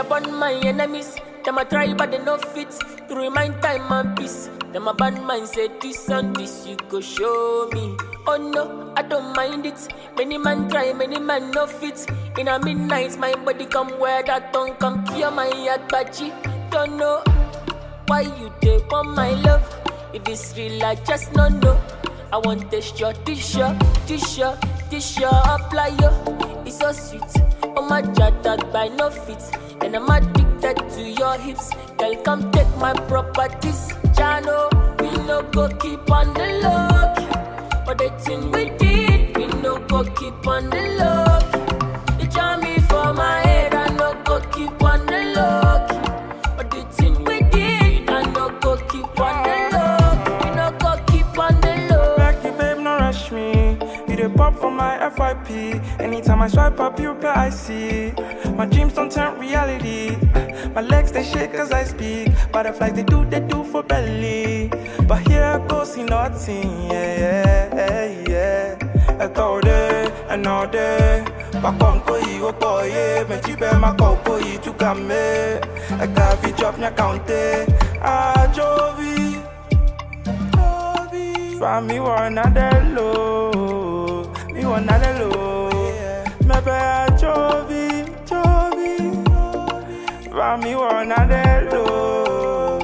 burn my enemies. Them a try but they no fit. To remind time and peace. Them a bad mind say this and this you go show me. Oh no, I don't mind it. Many man try, many man no fit. In a midnight, my body come where that tongue come cure my heart, bachi. Don't know why you take on my love. If it's real, I just no know. I want this your t-shirt, apply yo. It's so sweet. Oh my god, that by no fit. And I'm addicted to your hips. Girl, come take my properties. Chano, we no go keep on the low. But the thing we did, we no go keep on the low. You charm me for my head, I no go keep on the low. But the thing we did, I no go keep on the low. We no go keep on the low. Back you babe, no rush me. You the pop for my FYP. Anytime I swipe up, you reply I see. My dreams don't turn reality. My legs they shake as I speak. Butterflies they do for belly. But here I go, see nothing, yeah. I thought it, and all day. Back on koi, oh boy, yeah. Me chibe ma koi, tu kame. I can't be drop nya counte. Ah, Jovi. For me, one another low. Me one another low. Me be a Jovi. For me, one another low.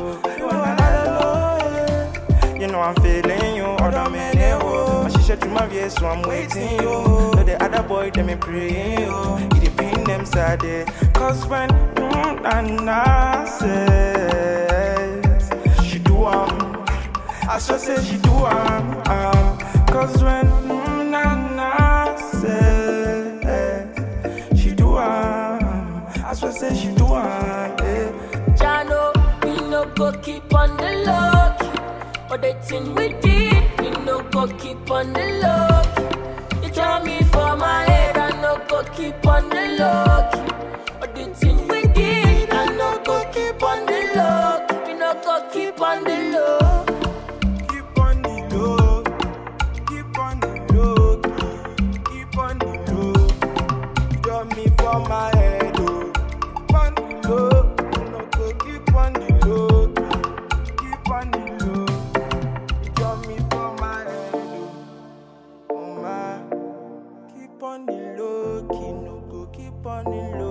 You know I'm feeling you, other men, my shisha to my view, so I'm waiting you. No, the other boy, them me praying you. It pain them sad, cause when Nana says she do I so say she do cause when Nana says she do I so say she do Jano, we no go keep on the low. But the thing we did, we no go keep on the low. You draw me for my head, I no go keep on the low. But the thing we did, I no go keep on the low. We no go keep on the low. Keep on the low. Keep on the low. Keep on the low. You draw me for my head, oh. Keep on the low. You no go keep on the low. Keep on the low. Keep on the low, keep on the low.